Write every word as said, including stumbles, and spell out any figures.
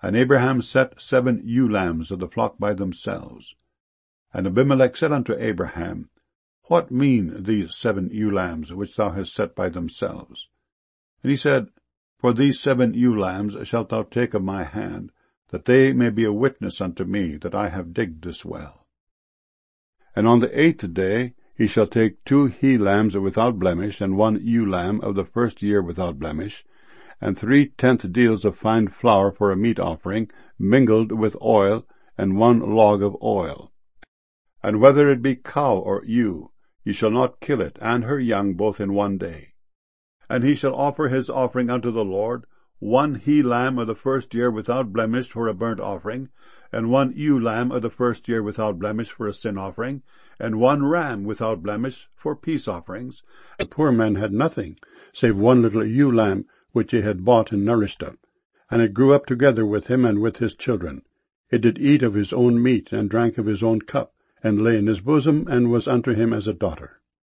And Abraham set seven ewe lambs of the flock by themselves. And Abimelech said unto Abraham, What mean these seven ewe lambs which thou hast set by themselves? And he said, For these seven ewe lambs shalt thou take of my hand, that they may be a witness unto me that I have digged this well. And on the eighth day he shall take two he lambs without blemish, and one ewe lamb of the first year without blemish, and three tenth deals of fine flour for a meat offering, mingled with oil, and one log of oil. And whether it be cow or ewe, ye shall not kill it, and her young both in one day. And he shall offer his offering unto the Lord, one he lamb of the first year without blemish for a burnt offering, and one ewe lamb of the first year without blemish for a sin offering, and one ram without blemish for peace offerings. The poor man had nothing, save one little ewe lamb, which he had bought and nourished up. And it grew up together with him and with his children. It did eat of his own meat, and drank of his own cup, and lay in his bosom, and was unto him as a daughter.